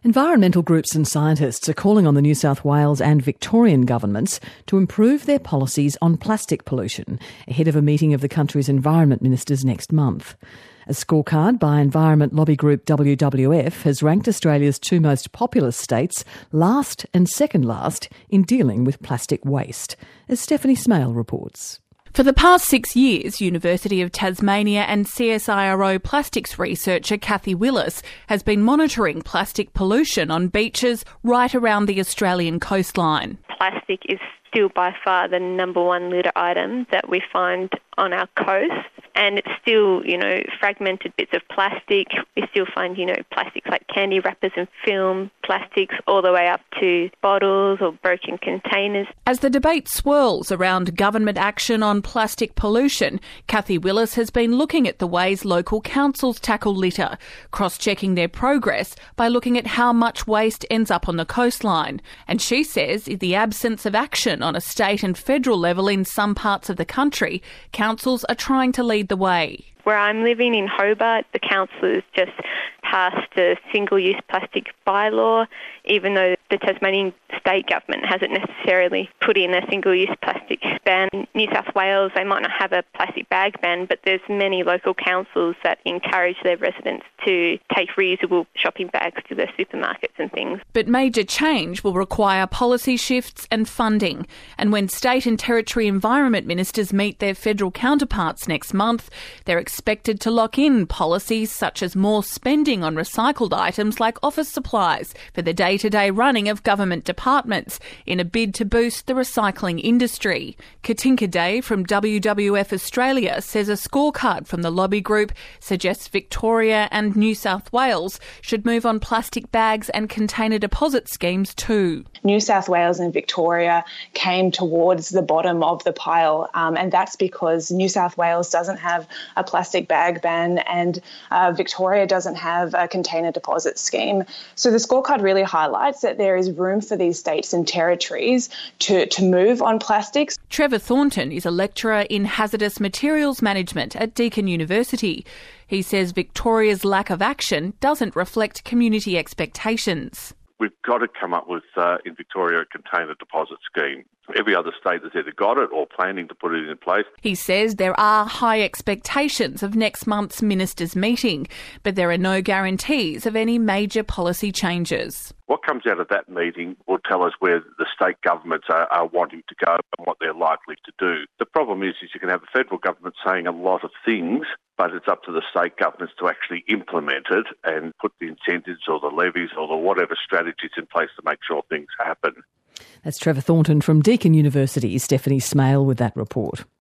Environmental groups and scientists are calling on the New South Wales and Victorian governments to improve their policies on plastic pollution ahead of a meeting of the country's environment ministers next month. A scorecard by environment lobby group WWF has ranked Australia's two most populous states last and second last in dealing with plastic waste, as Stephanie Smale reports. For the past 6 years, University of Tasmania and CSIRO plastics researcher Kathy Willis has been monitoring plastic pollution on beaches right around the Australian coastline. Plastic is still by far the number one litter item that we find on our coast. And it's still, fragmented bits of plastic. We still find, plastics like candy wrappers and film, plastics all the way up to bottles or broken containers. As the debate swirls around government action on plastic pollution, Kathy Willis has been looking at the ways local councils tackle litter, cross-checking their progress by looking at how much waste ends up on the coastline. And she says the absence of action on a state and federal level in some parts of the country, councils are trying to lead the way. Where I'm living in Hobart, the council has just passed a single-use plastic bylaw, even though the Tasmanian state government hasn't necessarily put in a single-use plastic ban. In New South Wales, they might not have a plastic bag ban, but there's many local councils that encourage their residents to take reusable shopping bags to their supermarkets and things. But major change will require policy shifts and funding. And when state and territory environment ministers meet their federal counterparts next month, they're expected to lock in policies such as more spending on recycled items like office supplies for the day-to-day running of government departments in a bid to boost the recycling industry. Katinka Day from WWF Australia says a scorecard from the lobby group suggests Victoria and New South Wales should move on plastic bags and container deposit schemes too. New South Wales and Victoria came towards the bottom of the pile, and that's because New South Wales doesn't have a plastic bag ban and Victoria doesn't have a container deposit scheme. So the scorecard really highlights that there is room for these states and territories to move on plastics. Trevor Thornton is a lecturer in hazardous materials management at Deakin University. He says Victoria's lack of action doesn't reflect community expectations. We've got to come up with, in Victoria, a container deposit scheme. Every other state has either got it or planning to put it in place. He says there are high expectations of next month's ministers' meeting, but there are no guarantees of any major policy changes. What comes out of that meeting will tell us where the state governments are wanting to go and what they're likely to do. The problem is you can have the federal government saying a lot of things, but it's up to the state governments to actually implement it and put the incentives or the levies or the whatever strategies in place to make sure things happen. That's Trevor Thornton from Deakin University. Stephanie Smale with that report.